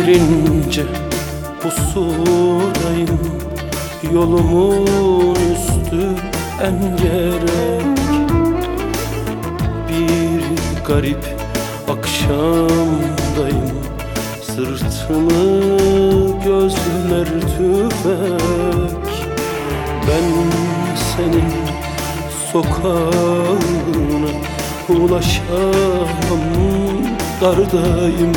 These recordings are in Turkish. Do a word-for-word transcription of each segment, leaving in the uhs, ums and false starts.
ince pusudayım, yolumun üstü engerek. Bir garip akşamdayım, sırtımı gözler tüfek. Ben senin sokağına ulaşamam, dardayım.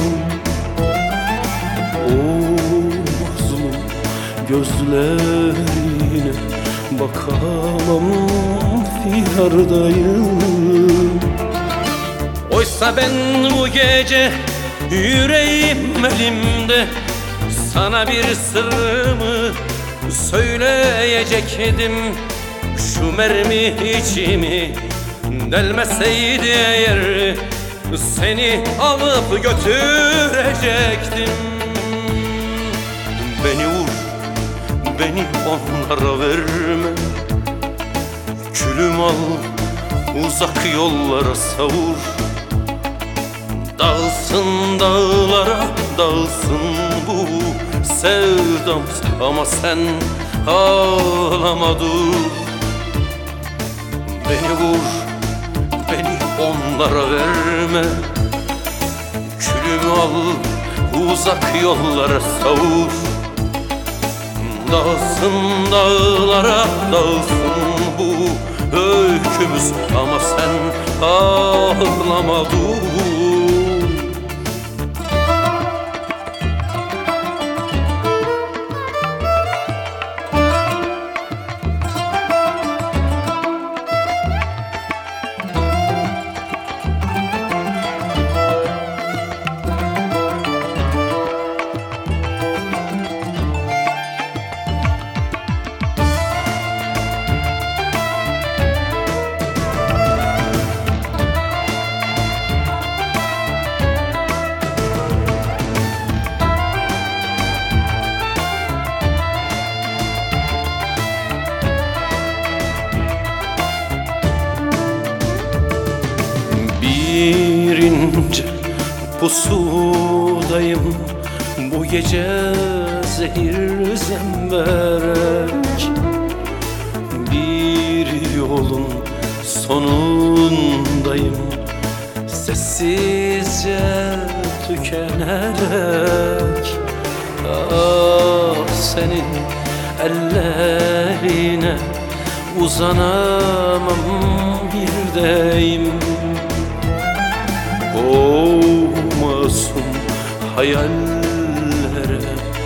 O mazlum gözlerine bakamam, fiyardayım. Oysa ben bu gece yüreğim elimde, sana bir sırrımı söyleyecektim. Şu mermi içimi delmeseydi eğer, seni alıp götürecektim. Beni vur, beni onlara verme, külüm al, uzak yollara savur. Dağılsın dağlara, dağılsın bu sevdamız, ama sen ağlama dur. Beni vur, beni onlara verme, külümü al, uzak yollara savur. Dağılsın dağlara, dağılsın bu öykümüz, ama sen ağlama dur. Bir ince pusudayım, bu gece zehir zemberek. Bir yolun sonundayım, sessizce tükenerek. Ah, senin ellerine uzanamam bir deyim. O masum hayallere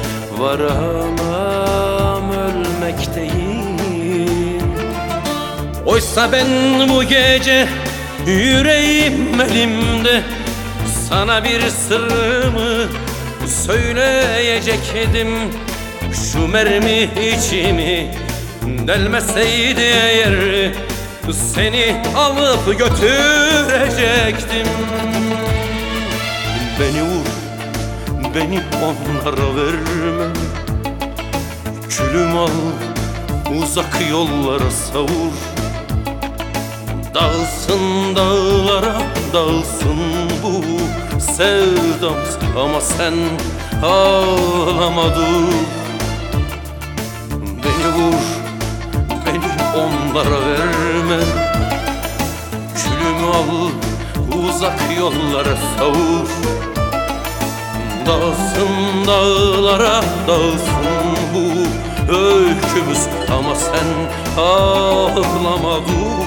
varamam, ölmek değil. Oysa ben bu gece yüreğim elimde, sana bir sırrımı söyleyecektim. Şu mermi içimi delmeseydi eğer, seni alıp götürecektim. Beni vur, beni onlara verme, külüm al, uzak yollara savur. Dağılsın dağlara, dağılsın bu sevdamız, ama sen ağlama dur. Beni vur, beni onlara verme, külümü al, uzak yollara savur. Dağılsın dağlara, dağılsın bu öykümüz, ama sen ağlama dur.